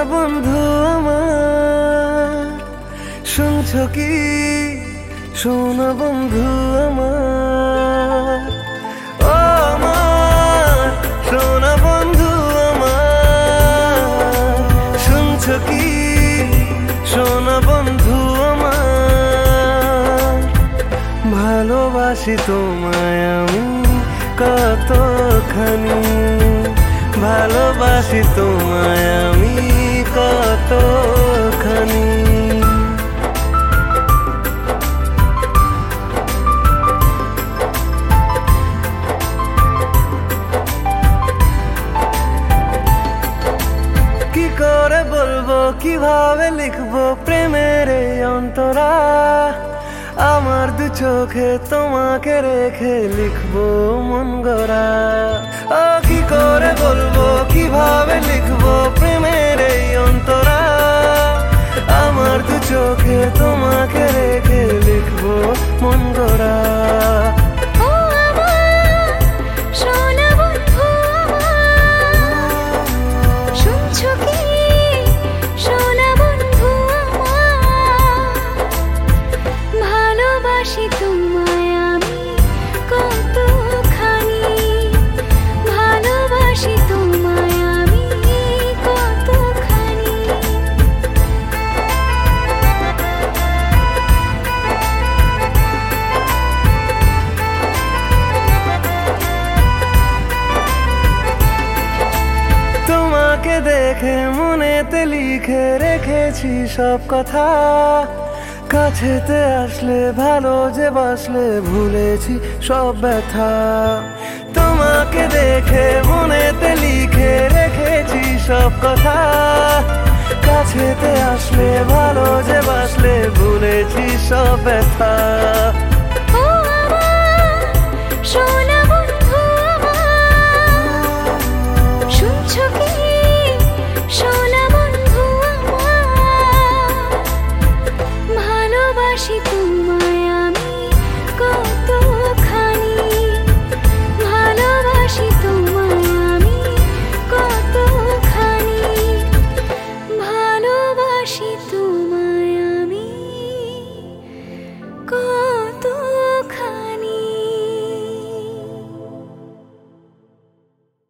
বন্ধু আমার, শুনছো কি? শোনো বন্ধু আমার, ও আমার শোনো বন্ধু আমার, শুনছো কি? শোনো বন্ধু আমার, ভালোবাসি তোমায় আমি কতখানি, ভালোবাসি তোমায় আমি কতখানি। কি করে বলবো, কিভাবে লিখবো প্রেমের এই অন্তরা, আমার দু চোখে তোমাকে রেখে লিখবো মন গড়া। ও কি করে বলবো, কিভাবে লিখবো প্রেমের এই অন্তরা, আমার দু চোখে তোমাকে রেখে লিখবো মন গড়া। তোমায় আমি কতখানি, ভালোবাসি তোমায় আমি কতখানি। তোমাকে দেখে মনেতে লিখে রেখেছি সব কথা, কাছেতে আসলে ভালো যে বাসলে ভুলেছি সব ব্যথা। তোমাকে দেখে মনেতে লিখে রেখেছি সব কথা, কাছেতে আসলে ভালো যে বাসলে ভুলেছি সব ব্যথা। শোনা বন্ধু আমার, শুনছো কি? শোনা বন্ধু আমার, ভালোবাসি তোমায় আমি কতখানি, ভালোবাসি তোমায় আমি কতখানি, ভালোবাসি তোমায়।